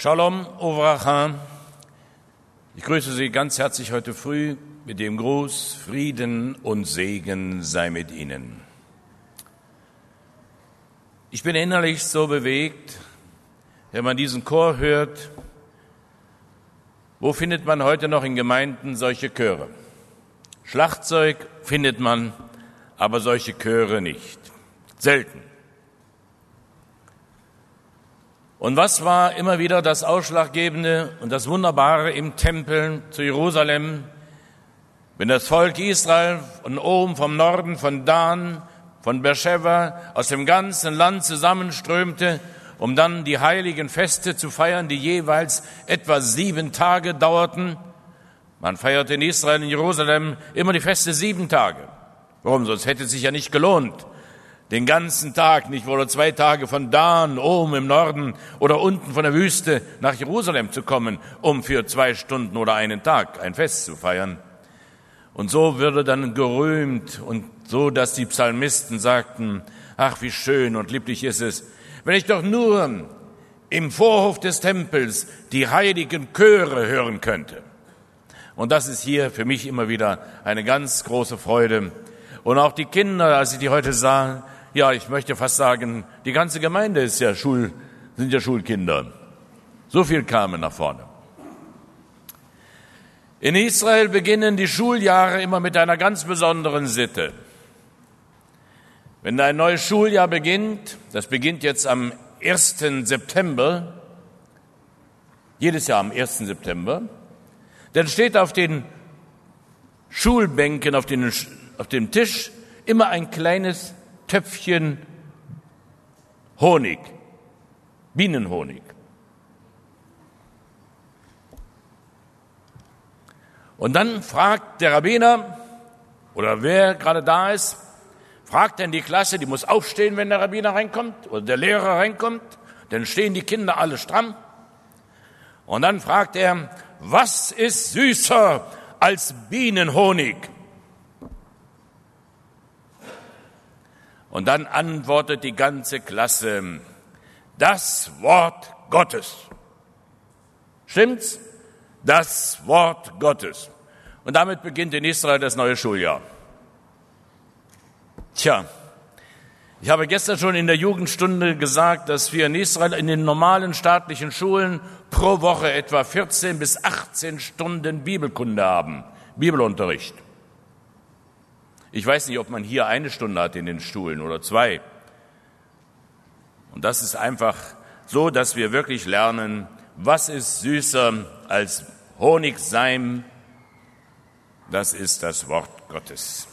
Shalom Uvracha. Ich grüße Sie ganz herzlich heute früh mit dem Gruß: Frieden und Segen sei mit Ihnen. Ich bin innerlich so bewegt, wenn man diesen Chor hört. Wo findet man heute noch in Gemeinden solche Chöre? Schlagzeug findet man, aber solche Chöre nicht. Selten. Und was war immer wieder das Ausschlaggebende und das Wunderbare im Tempel zu Jerusalem, wenn das Volk Israel von oben, vom Norden, von Dan, von Beersheba, aus dem ganzen Land zusammenströmte, um dann die heiligen Feste zu feiern, die jeweils etwa 7 Tage dauerten. Man feierte in Israel, in Jerusalem, immer die Feste 7 Tage. Warum? Sonst hätte es sich ja nicht gelohnt, den ganzen Tag, nicht wohl 2 Tage von Dan, oben im Norden oder unten von der Wüste nach Jerusalem zu kommen, um für 2 Stunden oder einen Tag ein Fest zu feiern. Und so würde dann gerühmt und so, dass die Psalmisten sagten: Ach, wie schön und lieblich ist es, wenn ich doch nur im Vorhof des Tempels die heiligen Chöre hören könnte. Und das ist hier für mich immer wieder eine ganz große Freude. Und auch die Kinder, als ich die heute sah, ja, ich möchte fast sagen, die ganze Gemeinde sind ja Schulkinder. So viel kamen nach vorne. In Israel beginnen die Schuljahre immer mit einer ganz besonderen Sitte. Wenn ein neues Schuljahr beginnt, das beginnt jetzt am 1. September, jedes Jahr am 1. September, dann steht auf den Schulbänken, auf dem Tisch immer ein kleines Töpfchen Honig, Bienenhonig. Und dann fragt der Rabbiner oder wer gerade da ist, fragt dann die Klasse, die muss aufstehen, wenn der Rabbiner reinkommt oder der Lehrer reinkommt, dann stehen die Kinder alle stramm. Und dann fragt er: Was ist süßer als Bienenhonig? Und dann antwortet die ganze Klasse: Das Wort Gottes. Stimmt's? Das Wort Gottes. Und damit beginnt in Israel das neue Schuljahr. Tja, ich habe gestern schon in der Jugendstunde gesagt, dass wir in Israel in den normalen staatlichen Schulen pro Woche etwa 14 bis 18 Stunden Bibelkunde haben, Bibelunterricht. Ich weiß nicht, ob man hier 1 Stunde hat in den Schulen oder 2. Und das ist einfach so, dass wir wirklich lernen, was ist süßer als Honigseim? Das ist das Wort Gottes.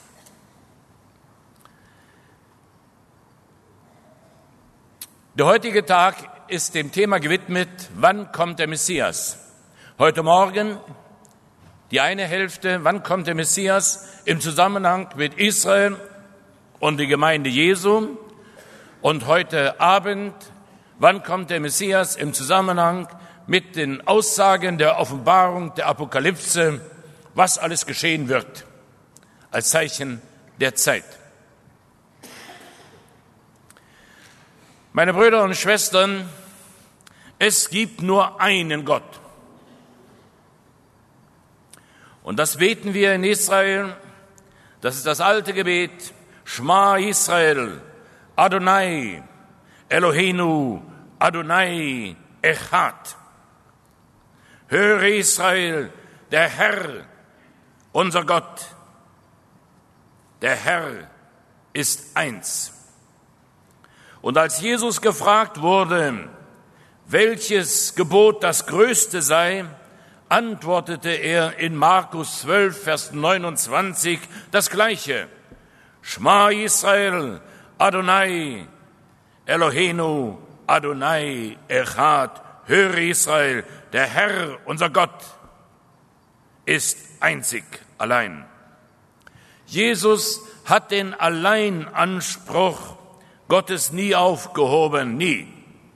Der heutige Tag ist dem Thema gewidmet: Wann kommt der Messias? Heute Morgen die eine Hälfte: Wann kommt der Messias? Im Zusammenhang mit Israel und der Gemeinde Jesu. Und heute Abend: Wann kommt der Messias? Im Zusammenhang mit den Aussagen der Offenbarung, der Apokalypse, was alles geschehen wird, als Zeichen der Zeit. Meine Brüder und Schwestern, es gibt nur einen Gott. Und das beten wir in Israel. Das ist das alte Gebet: Shema Israel, Adonai, Eloheinu, Adonai, Echad. Höre Israel, der Herr, unser Gott, der Herr ist eins. Und als Jesus gefragt wurde, welches Gebot das größte sei, antwortete er in Markus 12, Vers 29 das Gleiche: Shema Israel, Adonai, Eloheinu, Adonai, Echad. Höre Israel, der Herr, unser Gott, ist einzig, allein. Jesus hat den Alleinanspruch Gottes nie aufgehoben, nie.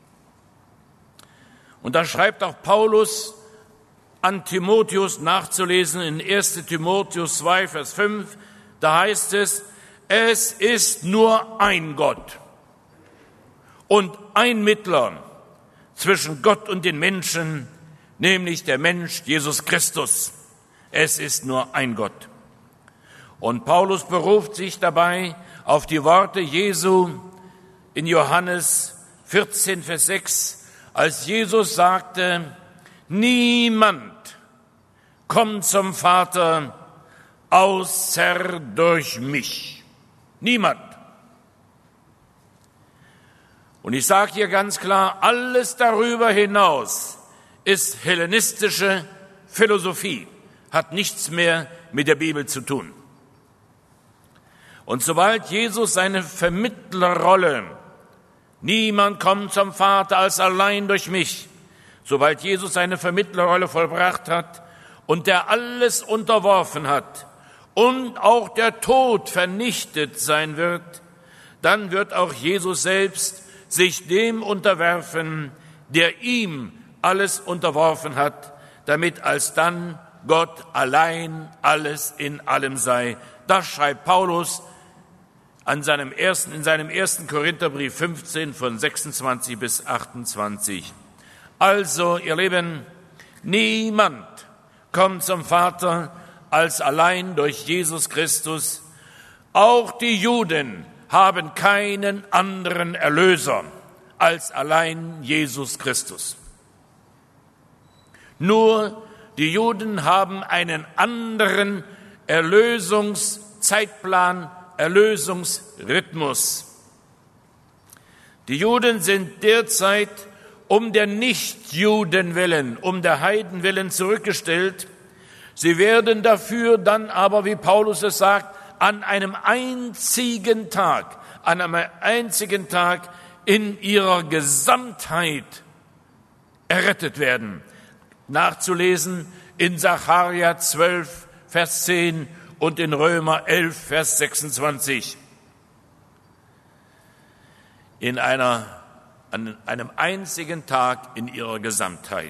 Und da schreibt auch Paulus an Timotheus nachzulesen in 1. Timotheus 2, Vers 5, da heißt es: Es ist nur ein Gott und ein Mittler zwischen Gott und den Menschen, nämlich der Mensch Jesus Christus. Es ist nur ein Gott. Und Paulus beruft sich dabei auf die Worte Jesu in Johannes 14, Vers 6, als Jesus sagte: Niemand kommt zum Vater außer durch mich. Niemand. Und ich sage hier ganz klar, alles darüber hinaus ist hellenistische Philosophie, hat nichts mehr mit der Bibel zu tun. Und sobald Jesus seine Vermittlerrolle, niemand kommt zum Vater als allein durch mich, sobald Jesus seine Vermittlerrolle vollbracht hat und der alles unterworfen hat und auch der Tod vernichtet sein wird, dann wird auch Jesus selbst sich dem unterwerfen, der ihm alles unterworfen hat, damit alsdann Gott allein alles in allem sei. Das schreibt Paulus in seinem ersten Korintherbrief 15 von 26 bis 28. Also, ihr Lieben, niemand kommt zum Vater als allein durch Jesus Christus. Auch die Juden haben keinen anderen Erlöser als allein Jesus Christus. Nur die Juden haben einen anderen Erlösungszeitplan, Erlösungsrhythmus. Die Juden sind derzeit um der Nichtjuden willen, um der Heiden willen zurückgestellt. Sie werden dafür dann aber, wie Paulus es sagt, an einem einzigen Tag in ihrer Gesamtheit errettet werden. Nachzulesen in Sacharja 12, Vers 10 und in Römer 11, Vers 26. An einem einzigen Tag in ihrer Gesamtheit.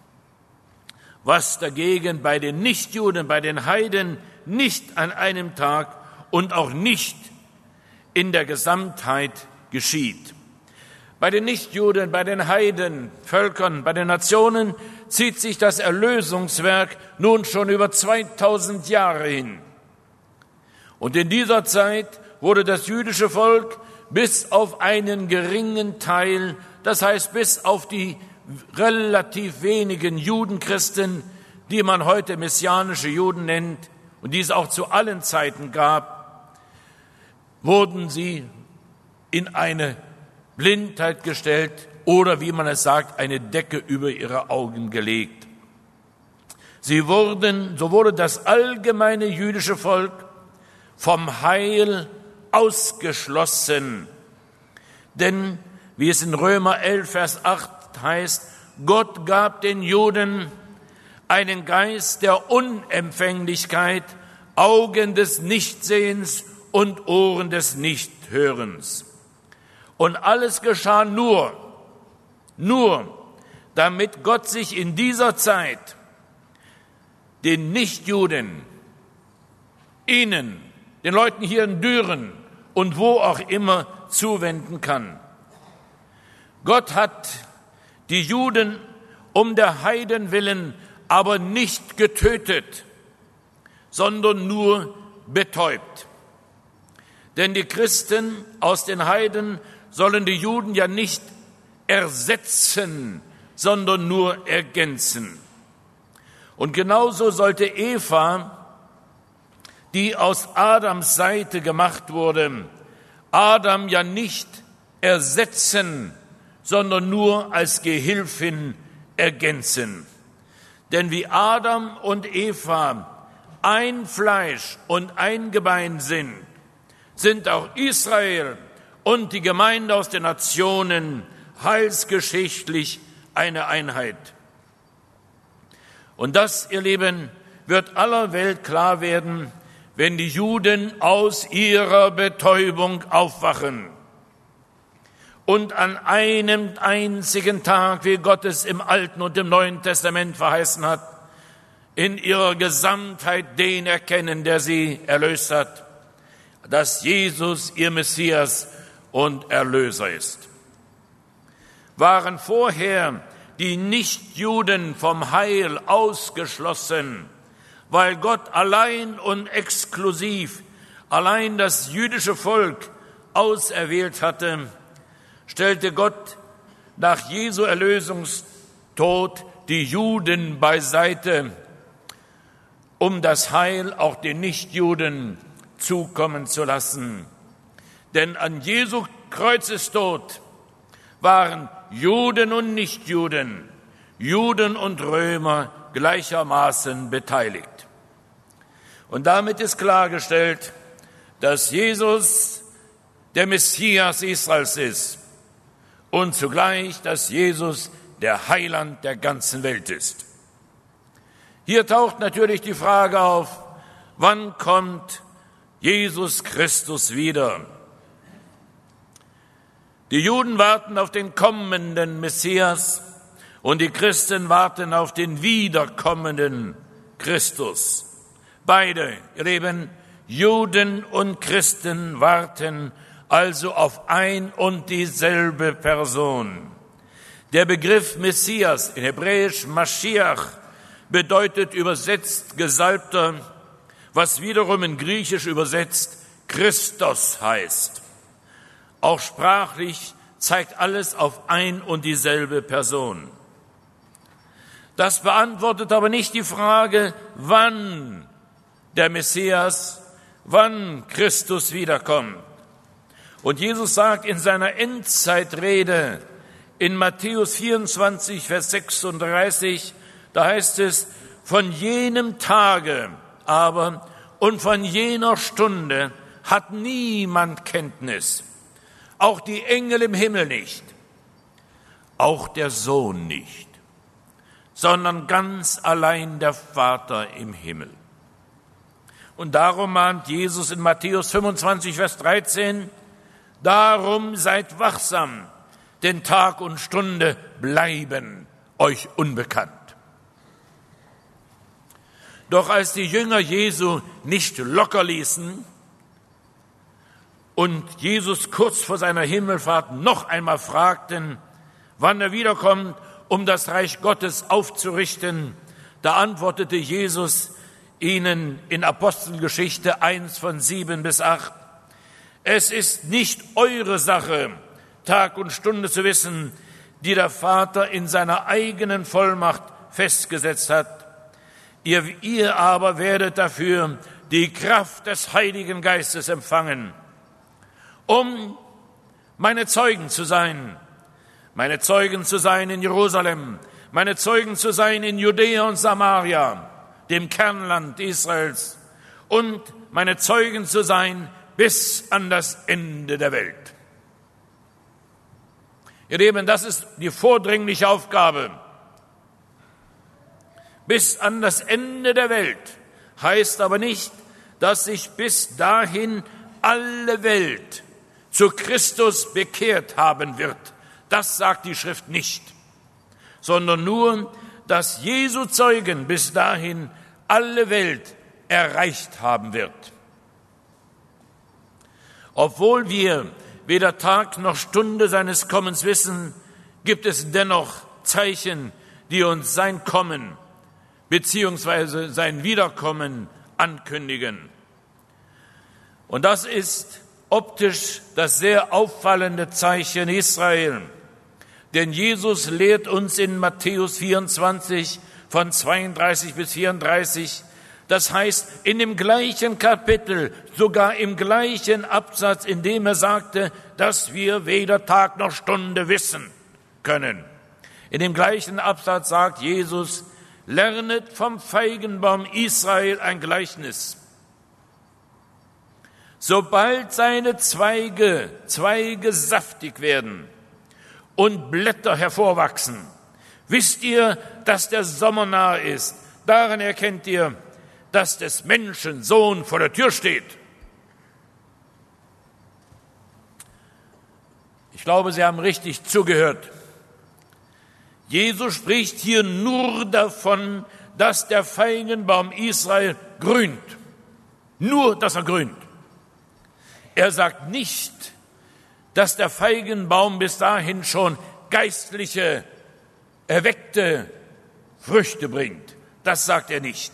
Was dagegen bei den Nichtjuden, bei den Heiden nicht an einem Tag und auch nicht in der Gesamtheit geschieht. Bei den Nichtjuden, bei den Heiden, Völkern, bei den Nationen zieht sich das Erlösungswerk nun schon über 2000 Jahre hin. Und in dieser Zeit wurde das jüdische Volk bis auf einen geringen Teil, das heißt bis auf die relativ wenigen Judenchristen, die man heute messianische Juden nennt und die es auch zu allen Zeiten gab, wurden sie in eine Blindheit gestellt oder, wie man es sagt, eine Decke über ihre Augen gelegt. So wurde das allgemeine jüdische Volk vom Heil ausgeschlossen. Denn, wie es in Römer 11, Vers 8 heißt, Gott gab den Juden einen Geist der Unempfänglichkeit, Augen des Nichtsehens und Ohren des Nichthörens. Und alles geschah nur, damit Gott sich in dieser Zeit den Nichtjuden, ihnen, den Leuten hier in Düren und wo auch immer zuwenden kann. Gott hat die Juden um der Heiden willen aber nicht getötet, sondern nur betäubt. Denn die Christen aus den Heiden sollen die Juden ja nicht ersetzen, sondern nur ergänzen. Und genauso sollte Eva, die aus Adams Seite gemacht wurde, Adam ja nicht ersetzen, sondern nur als Gehilfin ergänzen. Denn wie Adam und Eva ein Fleisch und ein Gebein sind auch Israel und die Gemeinde aus den Nationen heilsgeschichtlich eine Einheit. Und das, ihr Lieben, wird aller Welt klar werden, wenn die Juden aus ihrer Betäubung aufwachen und an einem einzigen Tag, wie Gott es im Alten und im Neuen Testament verheißen hat, in ihrer Gesamtheit den erkennen, der sie erlöst hat, dass Jesus ihr Messias und Erlöser ist. waren vorher die Nichtjuden vom Heil ausgeschlossen, weil Gott allein und exklusiv allein das jüdische Volk auserwählt hatte, stellte Gott nach Jesu Erlösungstod die Juden beiseite, um das Heil auch den Nichtjuden zukommen zu lassen. Denn an Jesu Kreuzestod waren Juden und Nichtjuden, Juden und Römer gleichermaßen beteiligt. Und damit ist klargestellt, dass Jesus der Messias Israels ist und zugleich, dass Jesus der Heiland der ganzen Welt ist. Hier taucht natürlich die Frage auf, wann kommt Jesus Christus wieder? Die Juden warten auf den kommenden Messias und die Christen warten auf den wiederkommenden Christus. Beide, ihr Lieben, Juden und Christen warten also auf ein und dieselbe Person. Der Begriff Messias, in Hebräisch Maschiach, bedeutet übersetzt Gesalbter, was wiederum in Griechisch übersetzt Christos heißt. Auch sprachlich zeigt alles auf ein und dieselbe Person. Das beantwortet aber nicht die Frage, wann der Messias, wann Christus wiederkommt. Und Jesus sagt in seiner Endzeitrede in Matthäus 24, Vers 36, da heißt es, von jenem Tage aber und von jener Stunde hat niemand Kenntnis, auch die Engel im Himmel nicht, auch der Sohn nicht, sondern ganz allein der Vater im Himmel. Und darum mahnt Jesus in Matthäus 25, Vers 13, darum seid wachsam, denn Tag und Stunde bleiben euch unbekannt. Doch als die Jünger Jesu nicht locker ließen und Jesus kurz vor seiner Himmelfahrt noch einmal fragten, wann er wiederkommt, um das Reich Gottes aufzurichten, da antwortete Jesus ihnen in Apostelgeschichte 1 von 7 bis 8, es ist nicht eure Sache, Tag und Stunde zu wissen, die der Vater in seiner eigenen Vollmacht festgesetzt hat. Ihr aber werdet dafür die Kraft des Heiligen Geistes empfangen, um meine Zeugen zu sein in Jerusalem, meine Zeugen zu sein in Judäa und Samaria, dem Kernland Israels, und meine Zeugen zu sein bis an das Ende der Welt. Ihr Lieben, das ist die vordringliche Aufgabe. Bis an das Ende der Welt heißt aber nicht, dass sich bis dahin alle Welt zu Christus bekehrt haben wird. Das sagt die Schrift nicht, sondern nur, dass Jesu Zeugen bis dahin alle Welt erreicht haben wird. Obwohl wir weder Tag noch Stunde seines Kommens wissen, gibt es dennoch Zeichen, die uns sein Kommen beziehungsweise sein Wiederkommen ankündigen. Und das ist optisch das sehr auffallende Zeichen Israel. Denn Jesus lehrt uns in Matthäus 24 von 32 bis 34, das heißt in dem gleichen Kapitel, sogar im gleichen Absatz, in dem er sagte, dass wir weder Tag noch Stunde wissen können. In dem gleichen Absatz sagt Jesus, lernet vom Feigenbaum Israel ein Gleichnis. Sobald seine Zweige saftig werden und Blätter hervorwachsen, wisst ihr, dass der Sommer nahe ist. Daran erkennt ihr, dass des Menschen Sohn vor der Tür steht. Ich glaube, Sie haben richtig zugehört. Jesus spricht hier nur davon, dass der Feigenbaum Israel grünt. Nur, dass er grünt. Er sagt nicht, dass der Feigenbaum bis dahin schon geistliche, erweckte Früchte bringt. Das sagt er nicht.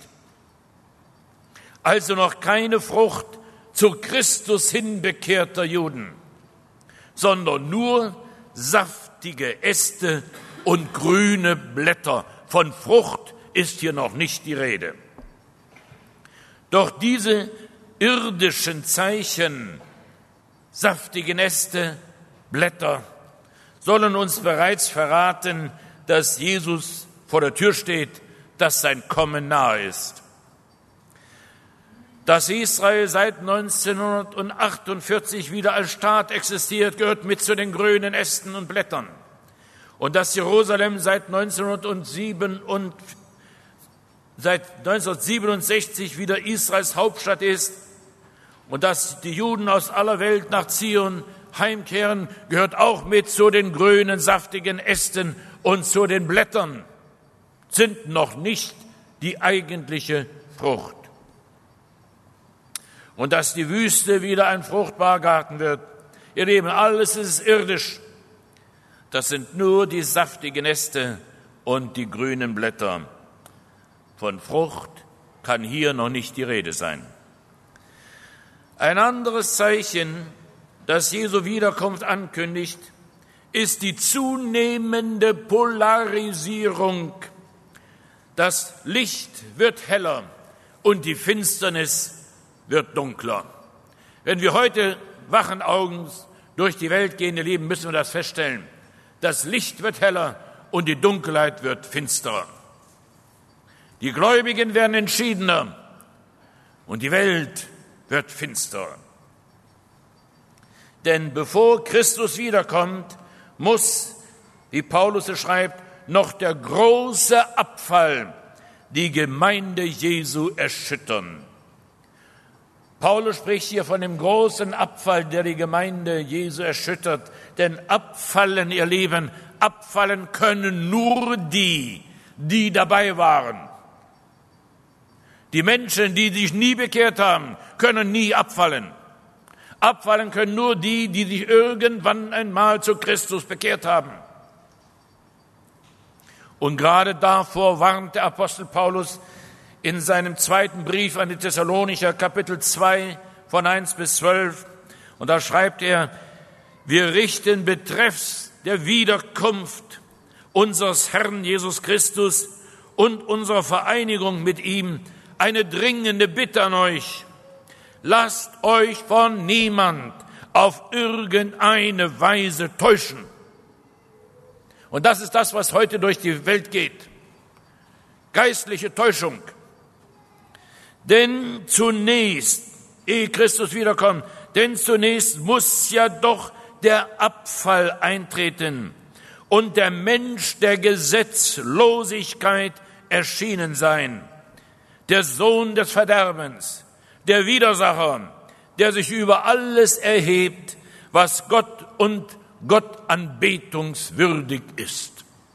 Also noch keine Frucht zu Christus hinbekehrter Juden, sondern nur saftige Äste und grüne Blätter. Von Frucht ist hier noch nicht die Rede. Doch diese irdischen Zeichen, saftigen Äste, Blätter, sollen uns bereits verraten, dass Jesus vor der Tür steht, dass sein Kommen nahe ist. Dass Israel seit 1948 wieder als Staat existiert, gehört mit zu den grünen Ästen und Blättern. Und dass Jerusalem seit 1967 wieder Israels Hauptstadt ist und dass die Juden aus aller Welt nach Zion heimkehren, gehört auch mit zu den grünen, saftigen Ästen und zu den Blättern, sind noch nicht die eigentliche Frucht. Und dass die Wüste wieder ein fruchtbarer Garten wird. Ihr Lieben, alles ist irdisch. Das sind nur die saftigen Äste und die grünen Blätter. Von Frucht kann hier noch nicht die Rede sein. Ein anderes Zeichen, das Jesu Wiederkunft ankündigt, ist die zunehmende Polarisierung. Das Licht wird heller und die Finsternis wird dunkler. Wenn wir heute wachen Augens durch die Welt gehen, ihr Lieben, müssen wir das feststellen. Das Licht wird heller und die Dunkelheit wird finsterer. Die Gläubigen werden entschiedener und die Welt wird finsterer. Denn bevor Christus wiederkommt, muss, wie Paulus es schreibt, noch der große Abfall die Gemeinde Jesu erschüttern. Paulus spricht hier von dem großen Abfall, der die Gemeinde Jesu erschüttert. Denn abfallen, ihr Lieben, abfallen können nur die dabei waren. Die Menschen, die sich nie bekehrt haben, können nie abfallen. Abfallen können nur die sich irgendwann einmal zu Christus bekehrt haben. Und gerade davor warnt der Apostel Paulus in seinem zweiten Brief an die Thessalonicher, Kapitel 2, von 1 bis 12. Und da schreibt er, wir richten betreffs der Wiederkunft unseres Herrn Jesus Christus und unserer Vereinigung mit ihm eine dringende Bitte an euch. Lasst euch von niemand auf irgendeine Weise täuschen. Und das ist das, was heute durch die Welt geht. Geistliche Täuschung. Denn zunächst, ehe Christus wiederkommt, muss ja doch der Abfall eintreten und der Mensch der Gesetzlosigkeit erschienen sein, der Sohn des Verderbens, der Widersacher, der sich über alles erhebt, was Gott und Gott anbetungswürdig ist.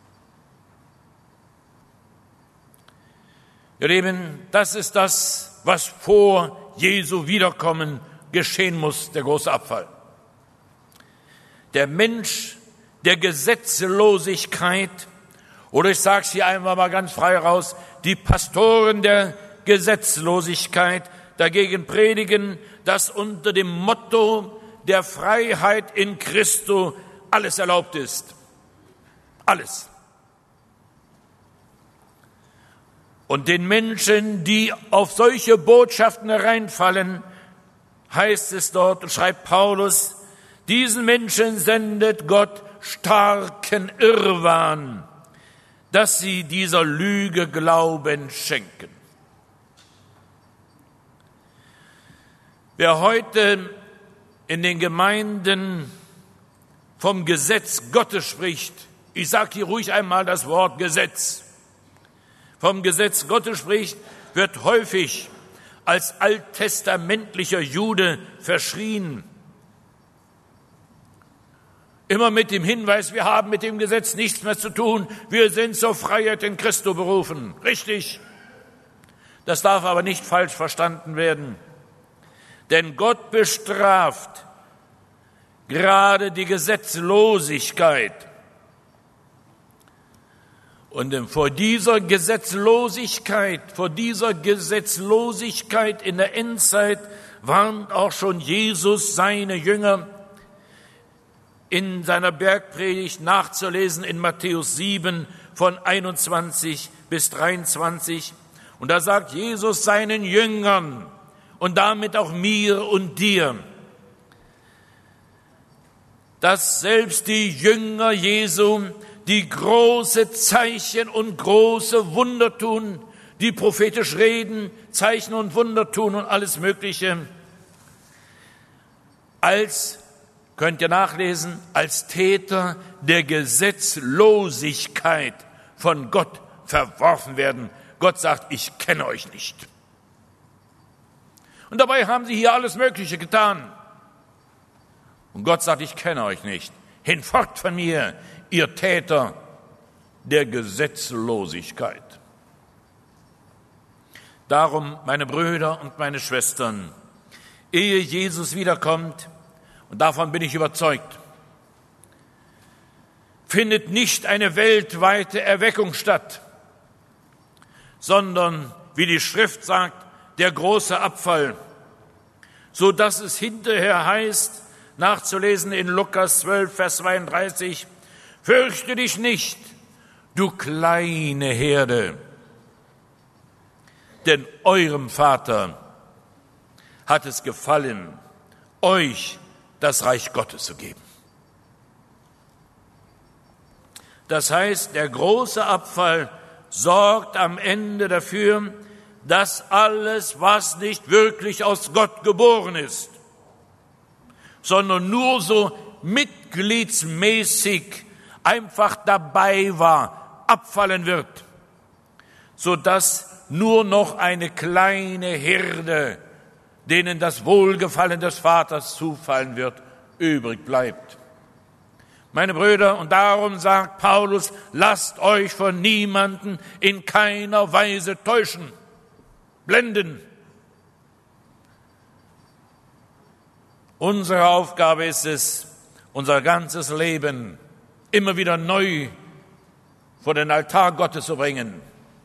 Ihr Lieben, das ist das, was vor Jesu Wiederkommen geschehen muss, der große Abfall. Der Mensch der Gesetzlosigkeit, oder ich sage es hier einmal mal ganz frei raus, die Pastoren der Gesetzlosigkeit dagegen predigen, dass unter dem Motto der Freiheit in Christo alles erlaubt ist. Alles. Und den Menschen, die auf solche Botschaften hereinfallen, heißt es dort, und schreibt Paulus, diesen Menschen sendet Gott starken Irrwahn, dass sie dieser Lüge Glauben schenken. Wer heute in den Gemeinden vom Gesetz Gottes spricht, ich sage hier ruhig einmal das Wort Gesetz, vom Gesetz Gottes spricht, wird häufig als alttestamentlicher Jude verschrien. Immer mit dem Hinweis, wir haben mit dem Gesetz nichts mehr zu tun, wir sind zur Freiheit in Christo berufen. Richtig. Das darf aber nicht falsch verstanden werden. Denn Gott bestraft gerade die Gesetzlosigkeit. Und vor dieser Gesetzlosigkeit in der Endzeit warnt auch schon Jesus seine Jünger in seiner Bergpredigt nachzulesen in Matthäus 7 von 21 bis 23. Und da sagt Jesus seinen Jüngern und damit auch mir und dir, dass selbst die Jünger Jesu, die große Zeichen und große Wunder tun, die prophetisch reden, Zeichen und Wunder tun und alles Mögliche, könnt ihr nachlesen, als Täter der Gesetzlosigkeit von Gott verworfen werden. Gott sagt, ich kenne euch nicht. Und dabei haben sie hier alles Mögliche getan. Und Gott sagt, ich kenne euch nicht. Hinfort von mir, ihr Täter der Gesetzlosigkeit. Darum, meine Brüder und meine Schwestern, ehe Jesus wiederkommt, und davon bin ich überzeugt, findet nicht eine weltweite Erweckung statt, sondern, wie die Schrift sagt, der große Abfall, so dass es hinterher heißt, nachzulesen in Lukas 12, Vers 32, fürchte dich nicht, du kleine Herde, denn eurem Vater hat es gefallen, euch das Reich Gottes zu geben. Das heißt, der große Abfall sorgt am Ende dafür, dass alles, was nicht wirklich aus Gott geboren ist, sondern nur so mitgliedsmäßig einfach dabei war, abfallen wird, sodass nur noch eine kleine Herde, denen das Wohlgefallen des Vaters zufallen wird, übrig bleibt. Meine Brüder, und darum sagt Paulus, lasst euch von niemanden in keiner Weise täuschen, blenden. Unsere Aufgabe ist es, unser ganzes Leben immer wieder neu vor den Altar Gottes zu bringen,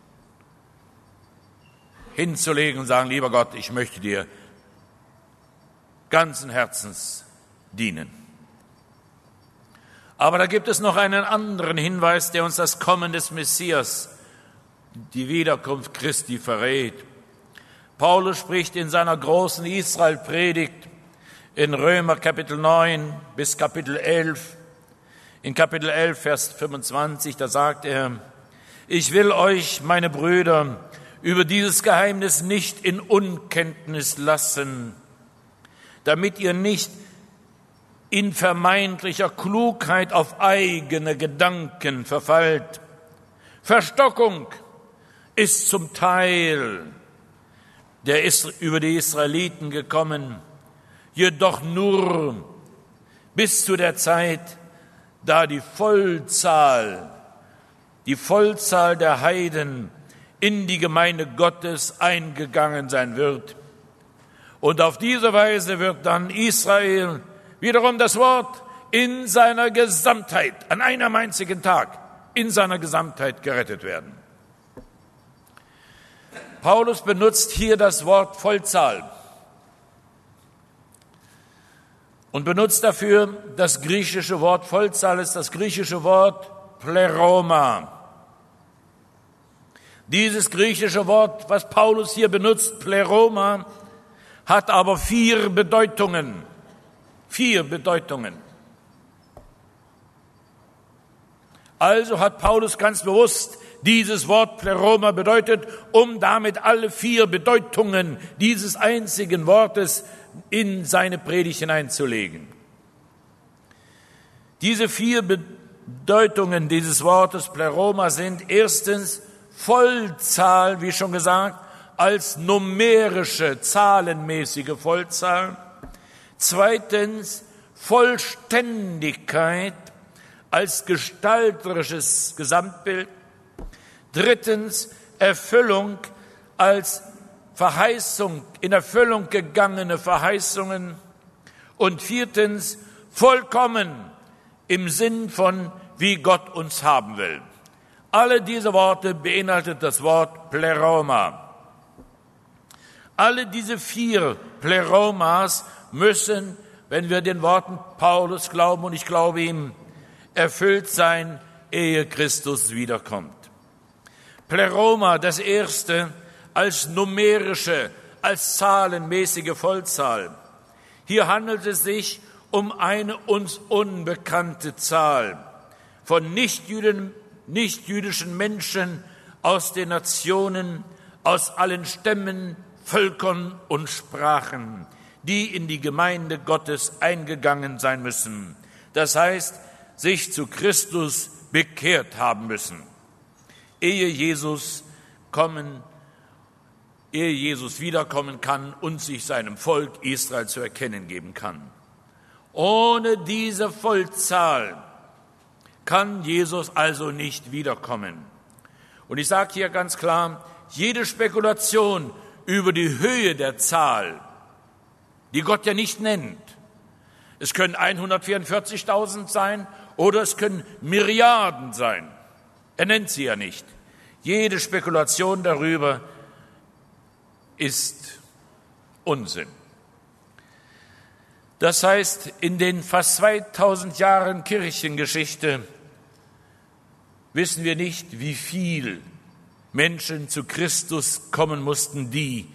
hinzulegen und sagen, lieber Gott, ich möchte dir ganzen Herzens dienen. Aber da gibt es noch einen anderen Hinweis, der uns das Kommen des Messias, die Wiederkunft Christi verrät. Paulus spricht in seiner großen Israel-Predigt in Römer Kapitel 9 bis Kapitel 11, in Kapitel 11, Vers 25, da sagt er, ich will euch, meine Brüder, über dieses Geheimnis nicht in Unkenntnis lassen, damit ihr nicht in vermeintlicher Klugheit auf eigene Gedanken verfallt. Verstockung ist zum Teil über die Israeliten gekommen, jedoch nur bis zu der Zeit, da die Vollzahl der Heiden in die Gemeinde Gottes eingegangen sein wird. Und auf diese Weise wird dann Israel, wiederum das Wort, in seiner Gesamtheit, an einem einzigen Tag, in seiner Gesamtheit gerettet werden. Paulus benutzt hier das Wort Vollzahl und benutzt dafür das griechische Wort Vollzahl, ist das griechische Wort Pleroma. Dieses griechische Wort, was Paulus hier benutzt, Pleroma, hat aber vier Bedeutungen. Also hat Paulus ganz bewusst dieses Wort Pleroma bedeutet, um damit alle vier Bedeutungen dieses einzigen Wortes in seine Predigt hineinzulegen. Diese vier Bedeutungen dieses Wortes Pleroma sind erstens Vollzahl, wie schon gesagt, als numerische, zahlenmäßige Vollzahl. Zweitens Vollständigkeit als gestalterisches Gesamtbild. Drittens Erfüllung als Verheißung, in Erfüllung gegangene Verheißungen. Und viertens vollkommen im Sinn von, wie Gott uns haben will. Alle diese Worte beinhaltet das Wort Pleroma. Alle diese 4 Pleromas müssen, wenn wir den Worten Paulus glauben, und ich glaube ihm, erfüllt sein, ehe Christus wiederkommt. Pleroma, das erste, als numerische, als zahlenmäßige Vollzahl. Hier handelt es sich um eine uns unbekannte Zahl von nichtjüdischen Menschen aus den Nationen, aus allen Stämmen, Völkern und Sprachen, die in die Gemeinde Gottes eingegangen sein müssen. Das heißt, sich zu Christus bekehrt haben müssen, ehe Jesus wiederkommen kann und sich seinem Volk Israel zu erkennen geben kann. Ohne diese Vollzahl kann Jesus also nicht wiederkommen. Und ich sage hier ganz klar, jede Spekulation über die Höhe der Zahl, die Gott ja nicht nennt, es können 144.000 sein oder es können Milliarden sein, er nennt sie ja nicht. Jede Spekulation darüber ist Unsinn. Das heißt, in den fast 2000 Jahren Kirchengeschichte wissen wir nicht, wie viel Menschen zu Christus kommen mussten,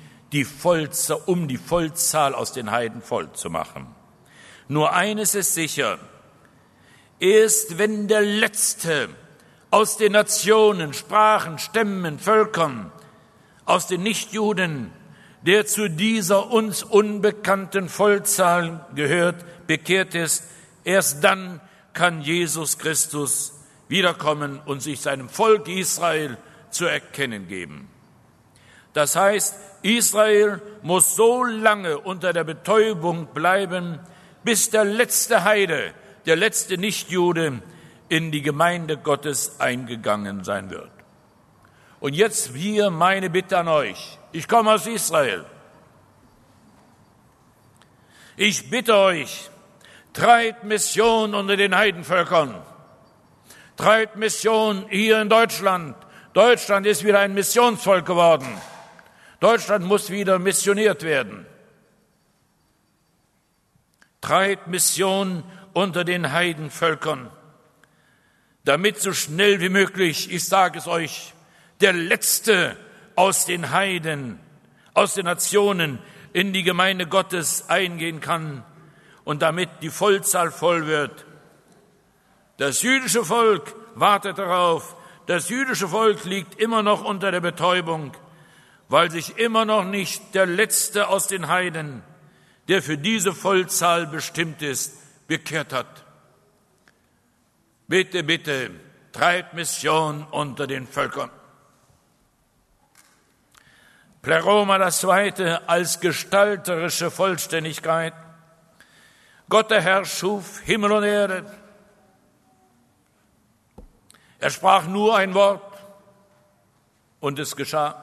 um die Vollzahl aus den Heiden voll zu machen. Nur eines ist sicher: Erst wenn der Letzte aus den Nationen, Sprachen, Stämmen, Völkern, aus den Nichtjuden, der zu dieser uns unbekannten Vollzahl gehört, bekehrt ist, erst dann kann Jesus Christus wiederkommen und sich seinem Volk Israel zu erkennen geben. Das heißt, Israel muss so lange unter der Betäubung bleiben, bis der letzte Heide, der letzte Nichtjude in die Gemeinde Gottes eingegangen sein wird. Und jetzt hier meine Bitte an euch. Ich komme aus Israel. Ich bitte euch, treibt Mission unter den Heidenvölkern. Treibt Mission hier in Deutschland. Deutschland ist wieder ein Missionsvolk geworden. Deutschland muss wieder missioniert werden. Treibt Mission unter den Heidenvölkern, damit so schnell wie möglich, ich sage es euch, der Letzte aus den Heiden, aus den Nationen in die Gemeinde Gottes eingehen kann und damit die Vollzahl voll wird. Das jüdische Volk wartet darauf. Das jüdische Volk liegt immer noch unter der Betäubung, weil sich immer noch nicht der Letzte aus den Heiden, der für diese Vollzahl bestimmt ist, bekehrt hat. Bitte, bitte, treibt Mission unter den Völkern. Pleroma, das Zweite, als gestalterische Vollständigkeit. Gott, der Herr, schuf Himmel und Erde. Er sprach nur ein Wort und es geschah.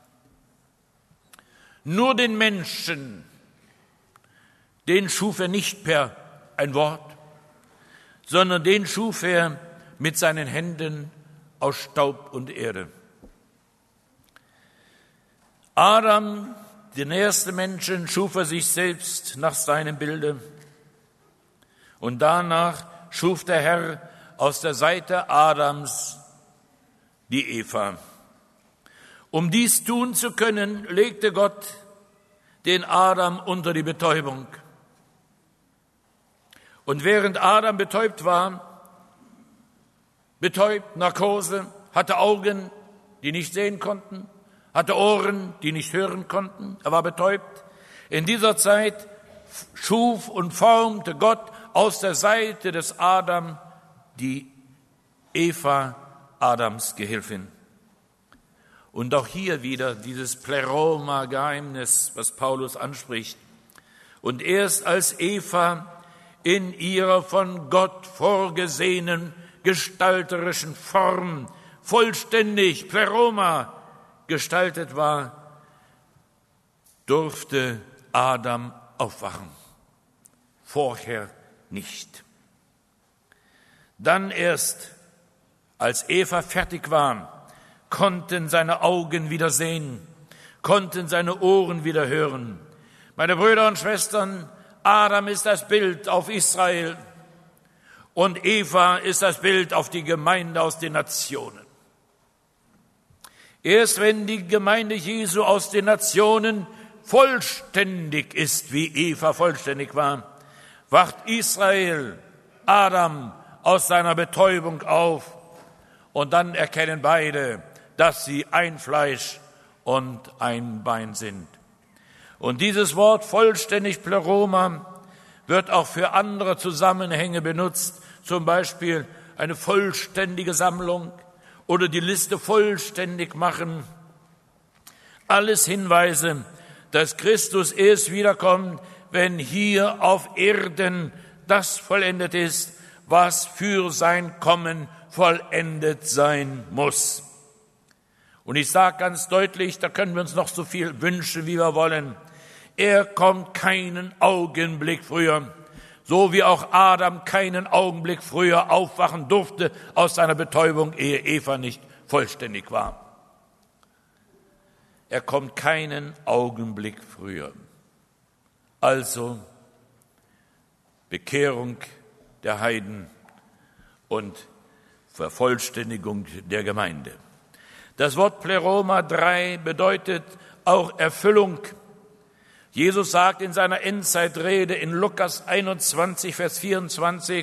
Nur den Menschen, den schuf er nicht per ein Wort, sondern den schuf er mit seinen Händen aus Staub und Erde. Adam, den ersten Menschen, schuf er sich selbst nach seinem Bilde. Und danach schuf der Herr aus der Seite Adams die Eva. Um dies tun zu können, legte Gott den Adam unter die Betäubung. Und während Adam betäubt war, Narkose, hatte Augen, die nicht sehen konnten, hatte Ohren, die nicht hören konnten, er war betäubt. In dieser Zeit schuf und formte Gott aus der Seite des Adam die Eva, Adams Gehilfin. Und auch hier wieder dieses Pleroma-Geheimnis, was Paulus anspricht. Und erst als Eva in ihrer von Gott vorgesehenen gestalterischen Form vollständig, Pleroma, gestaltet war, durfte Adam aufwachen. Vorher nicht. Dann erst, Als Eva fertig war, konnten seine Augen wieder sehen, konnten seine Ohren wieder hören. Meine Brüder und Schwestern, Adam ist das Bild auf Israel und Eva ist das Bild auf die Gemeinde aus den Nationen. Erst wenn die Gemeinde Jesu aus den Nationen vollständig ist, wie Eva vollständig war, wacht Israel, Adam, aus seiner Betäubung auf und dann erkennen beide, dass sie ein Fleisch und ein Bein sind. Und dieses Wort vollständig Pleroma wird auch für andere Zusammenhänge benutzt, zum Beispiel eine vollständige Sammlung oder die Liste vollständig machen. Alles Hinweise, dass Christus erst wiederkommt, wenn hier auf Erden das vollendet ist, was für sein Kommen vollendet sein muss. Und ich sage ganz deutlich, da können wir uns noch so viel wünschen, wie wir wollen. Er kommt keinen Augenblick früher, so wie auch Adam keinen Augenblick früher aufwachen durfte aus seiner Betäubung, ehe Eva nicht vollständig war. Er kommt keinen Augenblick früher. Also Bekehrung der Heiden und Vervollständigung der Gemeinde. Das Wort Pleroma 3 bedeutet auch Erfüllung. Jesus sagt in seiner Endzeitrede in Lukas 21, Vers 24,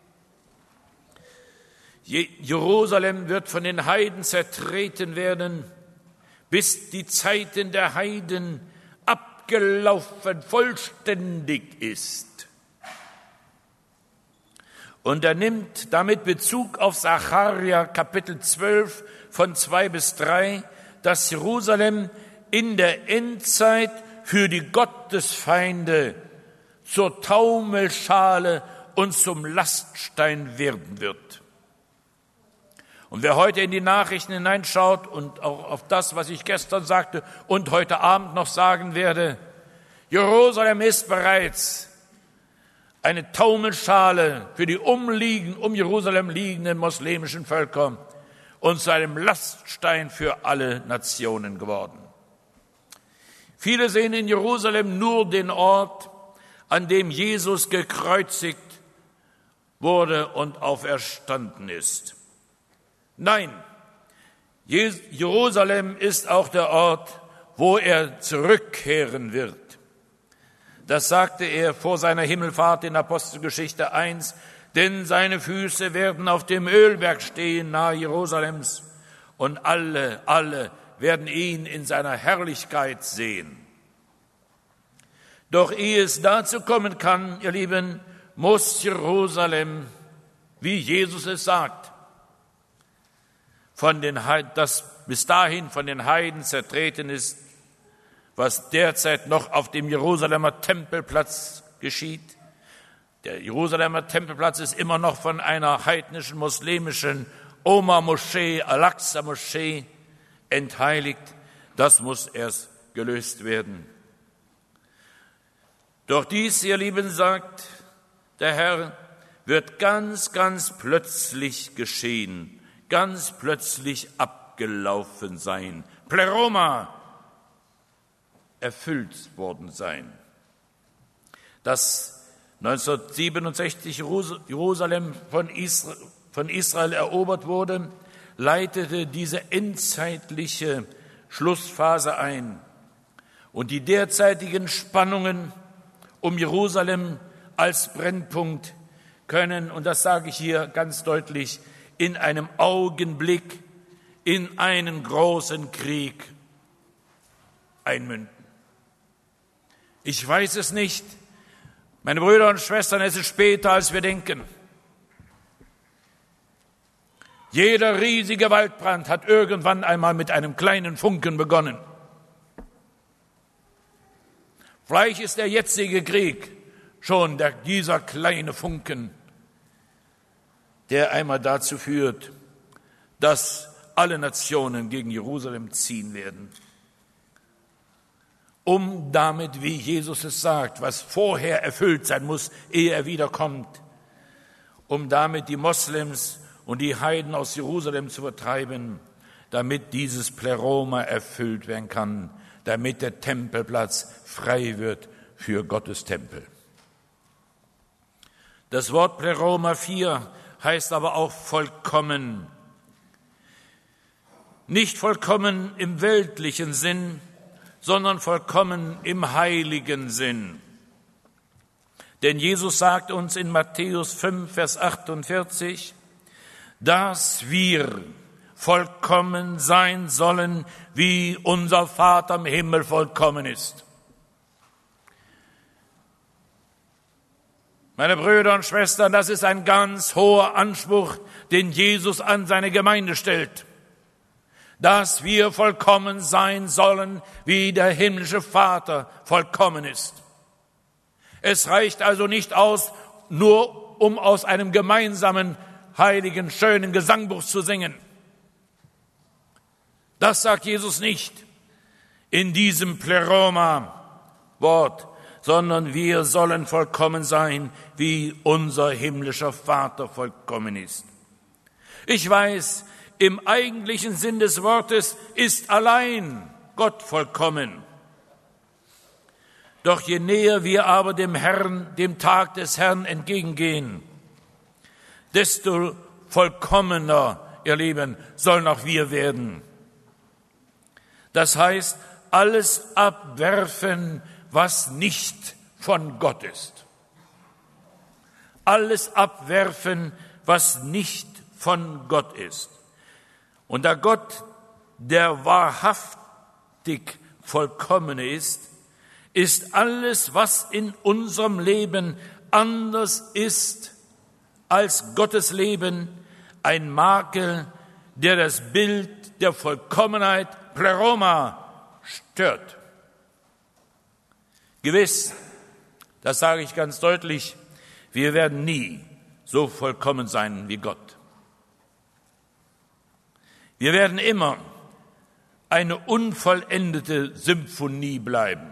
Jerusalem wird von den Heiden zertreten werden, bis die Zeiten der Heiden abgelaufen, vollständig ist. Und er nimmt damit Bezug auf Sacharja Kapitel 12 von 2 bis 3, dass Jerusalem in der Endzeit für die Gottesfeinde zur Taumelschale und zum Laststein werden wird. Und wer heute in die Nachrichten hineinschaut und auch auf das, was ich gestern sagte und heute Abend noch sagen werde, Jerusalem ist bereits eine Taumelschale für die um Jerusalem liegenden muslimischen Völker und zu einem Laststein für alle Nationen geworden. Viele sehen in Jerusalem nur den Ort, an dem Jesus gekreuzigt wurde und auferstanden ist. Nein, Jerusalem ist auch der Ort, wo er zurückkehren wird. Das sagte er vor seiner Himmelfahrt in Apostelgeschichte 1, denn seine Füße werden auf dem Ölberg stehen nahe Jerusalems und alle werden ihn in seiner Herrlichkeit sehen. Doch ehe es dazu kommen kann, ihr Lieben, muss Jerusalem, wie Jesus es sagt, das bis dahin von den Heiden zertreten ist, was derzeit noch auf dem Jerusalemer Tempelplatz geschieht. Der Jerusalemer Tempelplatz ist immer noch von einer heidnischen, muslimischen Oma-Moschee, Al-Aqsa-Moschee entheiligt. Das muss erst gelöst werden. Doch dies, ihr Lieben, sagt der Herr, wird ganz, ganz plötzlich geschehen, ganz plötzlich abgelaufen sein. Pleroma, erfüllt worden sein. Dass 1967 Jerusalem von Israel erobert wurde, leitete diese endzeitliche Schlussphase ein. Und die derzeitigen Spannungen um Jerusalem als Brennpunkt können, und das sage ich hier ganz deutlich, in einem Augenblick in einen großen Krieg einmünden. Ich weiß es nicht. Meine Brüder und Schwestern, es ist später, als wir denken. Jeder riesige Waldbrand hat irgendwann einmal mit einem kleinen Funken begonnen. Vielleicht ist der jetzige Krieg schon dieser kleine Funken, der einmal dazu führt, dass alle Nationen gegen Jerusalem ziehen werden, um damit, wie Jesus es sagt, was vorher erfüllt sein muss, ehe er wiederkommt, um damit die Moslems und die Heiden aus Jerusalem zu vertreiben, damit dieses Pleroma erfüllt werden kann, damit der Tempelplatz frei wird für Gottes Tempel. Das Wort Pleroma 4 heißt aber auch vollkommen. Nicht vollkommen im weltlichen Sinn, sondern vollkommen im heiligen Sinn. Denn Jesus sagt uns in Matthäus 5, Vers 48, dass wir vollkommen sein sollen, wie unser Vater im Himmel vollkommen ist. Meine Brüder und Schwestern, das ist ein ganz hoher Anspruch, den Jesus an seine Gemeinde stellt. Dass wir vollkommen sein sollen, wie der himmlische Vater vollkommen ist. Es reicht also nicht aus, nur um aus einem gemeinsamen, heiligen, schönen Gesangbuch zu singen. Das sagt Jesus nicht in diesem Pleroma-Wort, sondern wir sollen vollkommen sein, wie unser himmlischer Vater vollkommen ist. Ich weiß, im eigentlichen Sinn des Wortes ist allein Gott vollkommen. Doch je näher wir aber dem Herrn, dem Tag des Herrn entgegengehen, desto vollkommener, ihr Lieben, sollen auch wir werden. Das heißt, alles abwerfen, was nicht von Gott ist. Alles abwerfen, was nicht von Gott ist. Und da Gott der wahrhaftig Vollkommene ist, ist alles, was in unserem Leben anders ist als Gottes Leben, ein Makel, der das Bild der Vollkommenheit, Pleroma, stört. Gewiss, das sage ich ganz deutlich, wir werden nie so vollkommen sein wie Gott. Wir werden immer eine unvollendete Symphonie bleiben.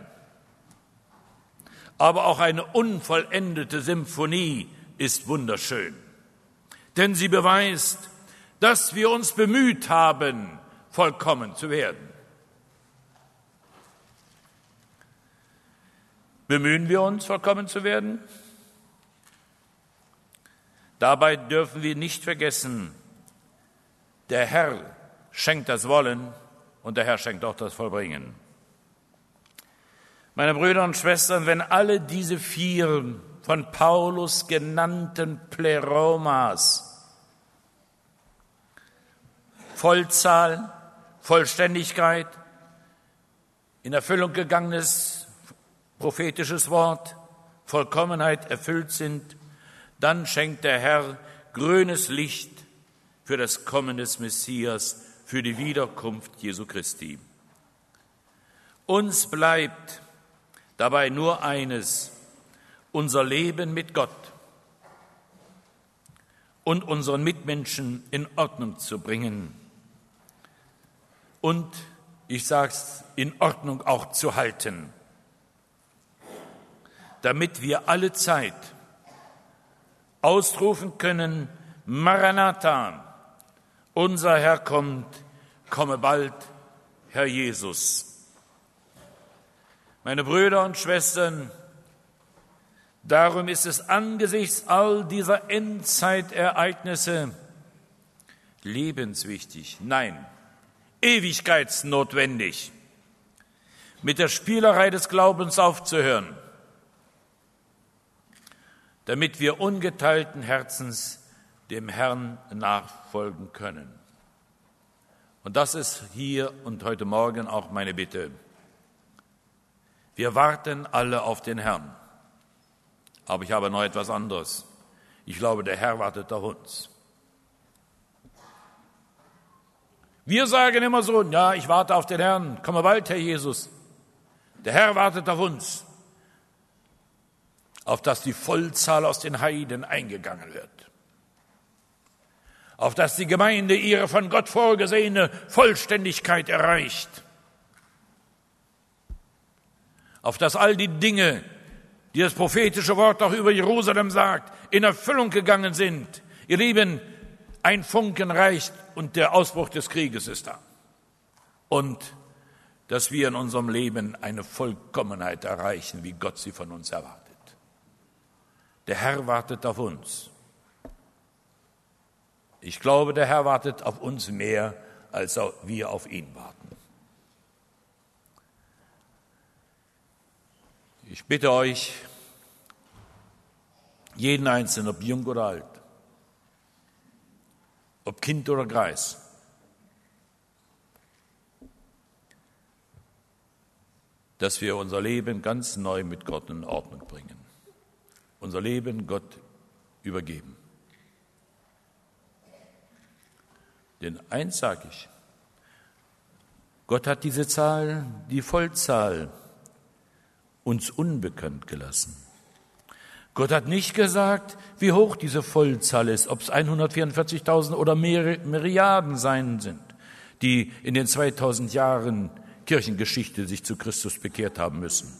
Aber auch eine unvollendete Symphonie ist wunderschön. Denn sie beweist, dass wir uns bemüht haben, vollkommen zu werden. Bemühen wir uns, vollkommen zu werden? Dabei dürfen wir nicht vergessen, der Herr schenkt das Wollen und der Herr schenkt auch das Vollbringen. Meine Brüder und Schwestern, wenn alle diese 4 von Paulus genannten Pleromas, Vollzahl, Vollständigkeit, in Erfüllung gegangenes prophetisches Wort, Vollkommenheit erfüllt sind, dann schenkt der Herr grünes Licht für das Kommen des Messias, für die Wiederkunft Jesu Christi. Uns bleibt dabei nur eines, unser Leben mit Gott und unseren Mitmenschen in Ordnung zu bringen und, ich sage es, in Ordnung auch zu halten, damit wir alle Zeit ausrufen können, Maranatha, unser Herr kommt, komme bald, Herr Jesus. Meine Brüder und Schwestern, darum ist es angesichts all dieser Endzeitereignisse lebenswichtig, nein, ewigkeitsnotwendig, mit der Spielerei des Glaubens aufzuhören, damit wir ungeteilten Herzens dem Herrn nachfolgen können. Und das ist hier und heute Morgen auch meine Bitte. Wir warten alle auf den Herrn. Aber ich habe noch etwas anderes. Ich glaube, der Herr wartet auf uns. Wir sagen immer so, ja, ich warte auf den Herrn, komme bald, Herr Jesus. Der Herr wartet auf uns, auf dass die Vollzahl aus den Heiden eingegangen wird, auf dass die Gemeinde ihre von Gott vorgesehene Vollständigkeit erreicht, auf dass all die Dinge, die das prophetische Wort auch über Jerusalem sagt, in Erfüllung gegangen sind. Ihr Lieben, ein Funken reicht und der Ausbruch des Krieges ist da. Und dass wir in unserem Leben eine Vollkommenheit erreichen, wie Gott sie von uns erwartet. Der Herr wartet auf uns. Ich glaube, der Herr wartet auf uns mehr, als wir auf ihn warten. Ich bitte euch, jeden Einzelnen, ob jung oder alt, ob Kind oder Greis, dass wir unser Leben ganz neu mit Gott in Ordnung bringen. Unser Leben Gott übergeben. Denn eins sage ich, Gott hat diese Zahl, die Vollzahl, uns unbekannt gelassen. Gott hat nicht gesagt, wie hoch diese Vollzahl ist, ob es 144.000 oder mehrere Milliarden sein sind, die in den 2000 Jahren Kirchengeschichte sich zu Christus bekehrt haben müssen.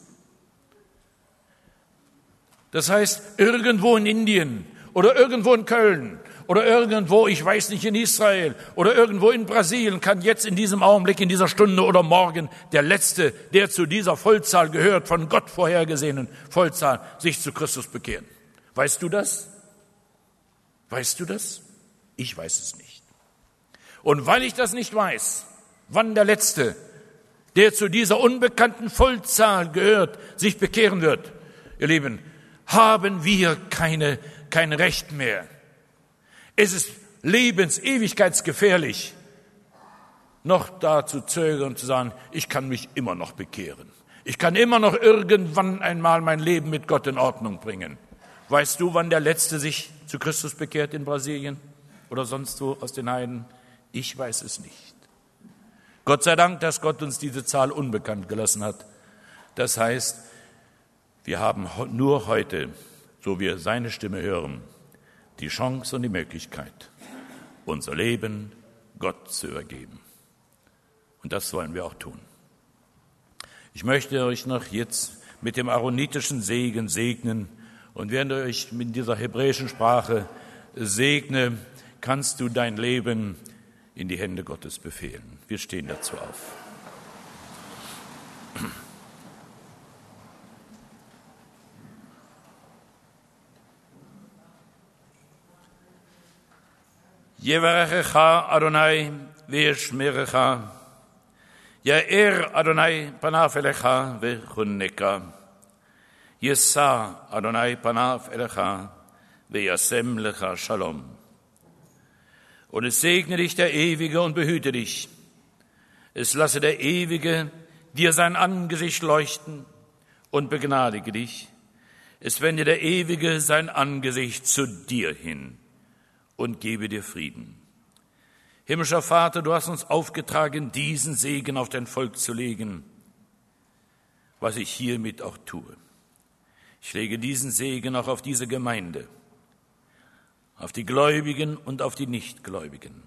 Das heißt, irgendwo in Indien oder irgendwo in Köln oder irgendwo, ich weiß nicht, in Israel oder irgendwo in Brasilien kann jetzt in diesem Augenblick, in dieser Stunde oder morgen der Letzte, der zu dieser Vollzahl gehört, von Gott vorhergesehenen Vollzahl, sich zu Christus bekehren. Weißt du das? Weißt du das? Ich weiß es nicht. Und weil ich das nicht weiß, wann der Letzte, der zu dieser unbekannten Vollzahl gehört, sich bekehren wird, ihr Lieben, haben wir kein Recht mehr. Es ist ewigkeitsgefährlich, noch da zu zögern und zu sagen, ich kann mich immer noch bekehren. Ich kann immer noch irgendwann einmal mein Leben mit Gott in Ordnung bringen. Weißt du, wann der Letzte sich zu Christus bekehrt in Brasilien oder sonst wo aus den Heiden? Ich weiß es nicht. Gott sei Dank, dass Gott uns diese Zahl unbekannt gelassen hat. Das heißt, wir haben nur heute, so wir seine Stimme hören, die Chance und die Möglichkeit, unser Leben Gott zu übergeben. Und das wollen wir auch tun. Ich möchte euch noch jetzt mit dem aaronitischen Segen segnen. Und während ich euch mit dieser hebräischen Sprache segne, kannst du dein Leben in die Hände Gottes befehlen. Wir stehen dazu auf. Yevarechecha Adonai ve'yishmerecha, Ya'er Adonai panav elecha ve'chuneka, Yesa Adonai panav elecha ve'yasem lecha shalom. Und es segne dich der Ewige und behüte dich. Es lasse der Ewige dir sein Angesicht leuchten und begnadige dich. Es wende der Ewige sein Angesicht zu dir hin und gebe dir Frieden. Himmlischer Vater, du hast uns aufgetragen, diesen Segen auf dein Volk zu legen, was ich hiermit auch tue. Ich lege diesen Segen auch auf diese Gemeinde, auf die Gläubigen und auf die Nichtgläubigen.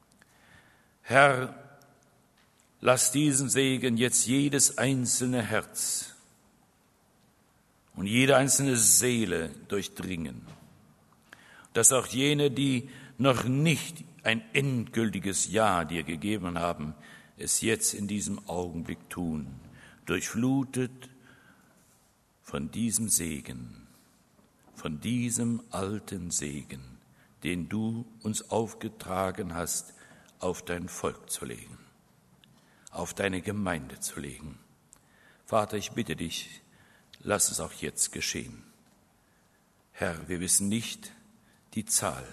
Herr, lass diesen Segen jetzt jedes einzelne Herz und jede einzelne Seele durchdringen, dass auch jene, die noch nicht ein endgültiges Ja dir gegeben haben, es jetzt in diesem Augenblick tun, durchflutet von diesem Segen, von diesem alten Segen, den du uns aufgetragen hast, auf dein Volk zu legen, auf deine Gemeinde zu legen. Vater, ich bitte dich, lass es auch jetzt geschehen. Herr, wir wissen nicht die Zahl,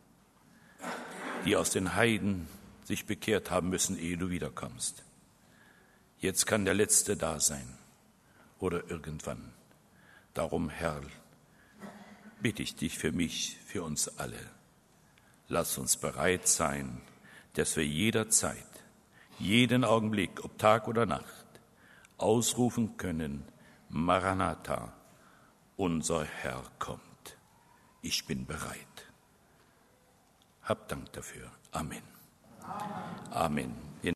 die aus den Heiden sich bekehrt haben müssen, ehe du wiederkommst. Jetzt kann der Letzte da sein oder irgendwann. Darum, Herr, bitte ich dich für mich, für uns alle. Lass uns bereit sein, dass wir jederzeit, jeden Augenblick, ob Tag oder Nacht, ausrufen können, Maranatha, unser Herr kommt. Ich bin bereit. Hab Dank dafür. Amen. Amen.